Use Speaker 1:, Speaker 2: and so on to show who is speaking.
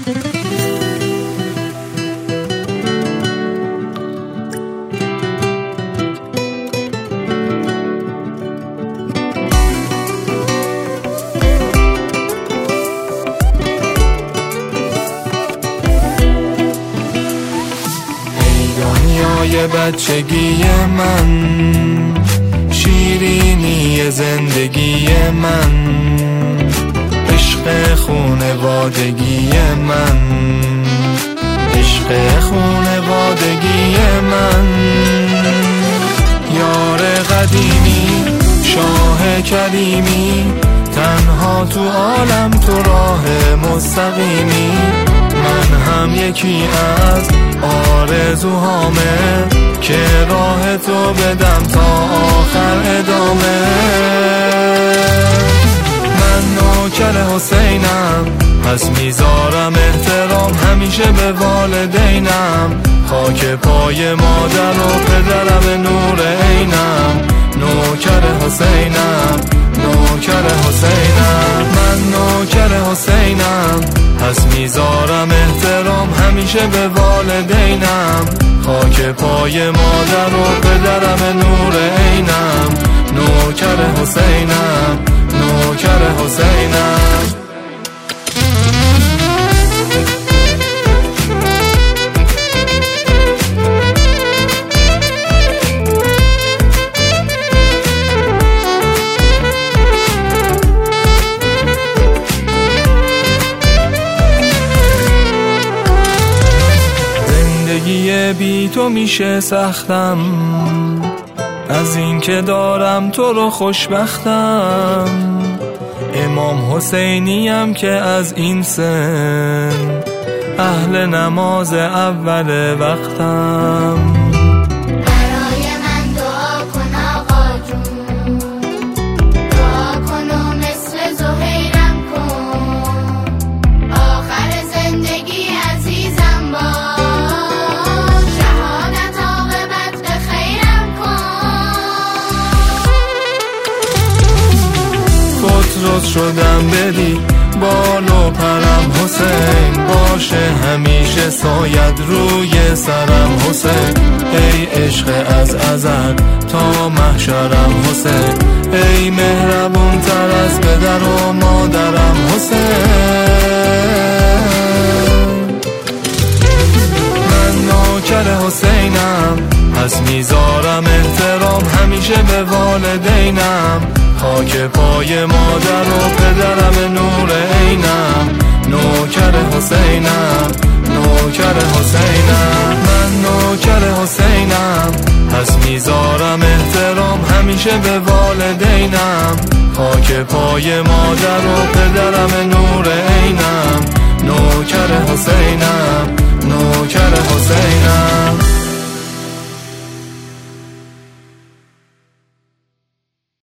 Speaker 1: دنیای بچگی من، شیرینی زندگی من، عشق خونوادگی من، عشق خونوادگی من، یار قدیمی شاه کریمی، تنها تو عالم تو راه مستقیمی، من هم یکی از آرزوهامه که راه تو بدم تا آخر ادامه. من نوکر حسینم، پس میذارم احترام همیشه به والدینم، خاک پای مادر و پدرم نور عینم، نوکر حسینم، نوکر حسینم، من نوکر حسینم، پس میذارم احترام همیشه به والدینم، خاک پای مادر و پدرم نور عینم، نوکر حسینم، نوکر حسینم. بی تو میشه سختم، از این که دارم تو رو خوشبختم، امام حسینیم که از این سن اهل نماز اول وقتم. روز شدم بدی بال و پرم حسین، باشه همیشه ساید روی سرم حسین، ای عشق از ازل تا محشرم حسین، ای مهربون تر از پدر و مادرم حسین. من نوکر حسینم، پس میذارم احترام همیشه به والدینم، خاک پای مادر و پدرم نور عینم، نوکر حسینم، نوکر حسینم، من نوکر حسینم، پس میذارم احترام همیشه به والدینم، خاک پای مادر و پدرم نور عینم، نوکر حسینم،